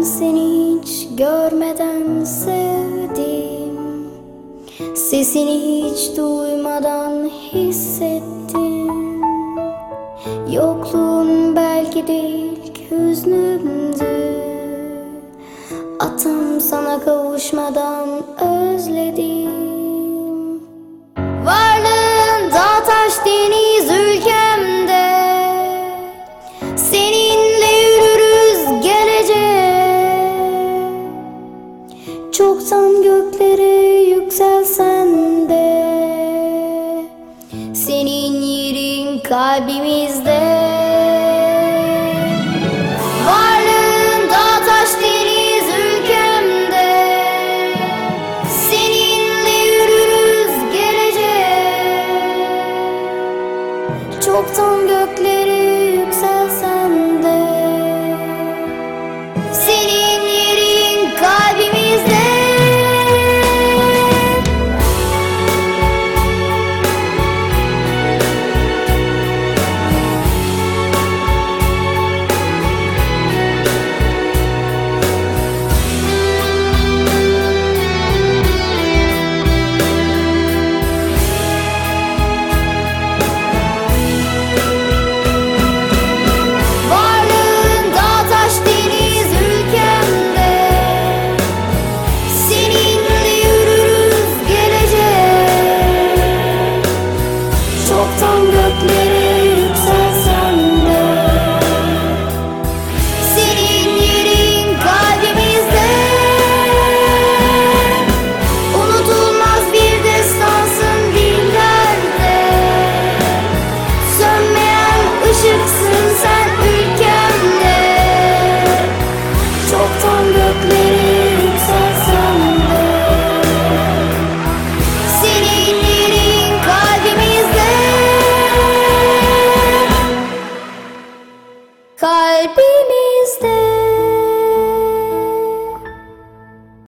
seni hiç görmeden sevdim, sesini hiç duymadan hissettim. Yokluğun belki de ilk hüznümdü, atam sana kavuşmadan özledim. Varlığın dağ taş deniz ülkemde, seninle yürürüz geleceğe. Çoktan göklere yükselsen de, senin yerin kalbimizde.